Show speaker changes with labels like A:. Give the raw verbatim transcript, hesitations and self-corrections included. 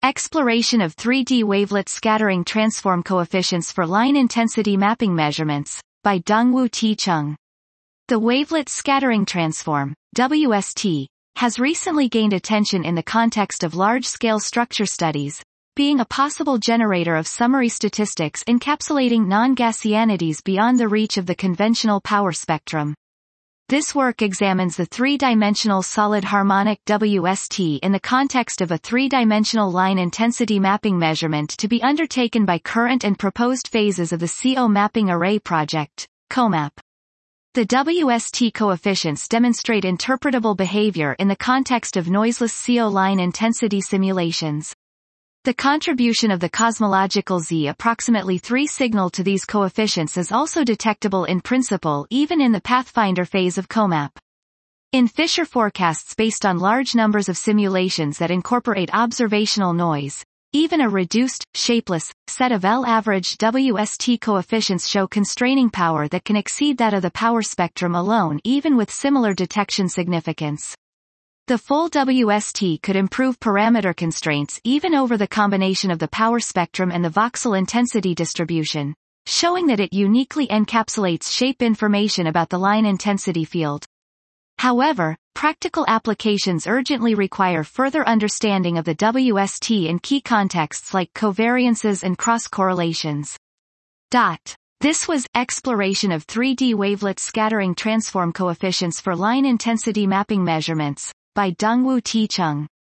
A: Exploration of three D Wavelet Scattering Transform Coefficients for Line Intensity Mapping Measurements, by Dongwoo T. Chung. The Wavelet Scattering Transform, W S T, has recently gained attention in the context of large-scale structure studies, being a possible generator of summary statistics encapsulating non-Gaussianities beyond the reach of the conventional power spectrum. This work examines the three-dimensional solid harmonic W S T in the context of a three-dimensional line intensity mapping measurement to be undertaken by current and proposed phases of the C O Mapping Array project, COMAP. The W S T coefficients demonstrate interpretable behavior in the context of noiseless C O line intensity simulations. The contribution of the cosmological Z approximately three signal to these coefficients is also detectable in principle even in the Pathfinder phase of COMAP. In Fisher forecasts based on large numbers of simulations that incorporate observational noise, even a reduced, shapeless, set of L-averaged W S T coefficients show constraining power that can exceed that of the power spectrum alone even with similar detection significance. The full W S T could improve parameter constraints even over the combination of the power spectrum and the voxel intensity distribution, showing that it uniquely encapsulates shape information about the line intensity field. However, practical applications urgently require further understanding of the W S T in key contexts like covariances and cross-correlations. Dot. This was Exploration of three D Wavelet Scattering Transform Coefficients for Line Intensity Mapping Measurements, by Dongwoo T. Chung.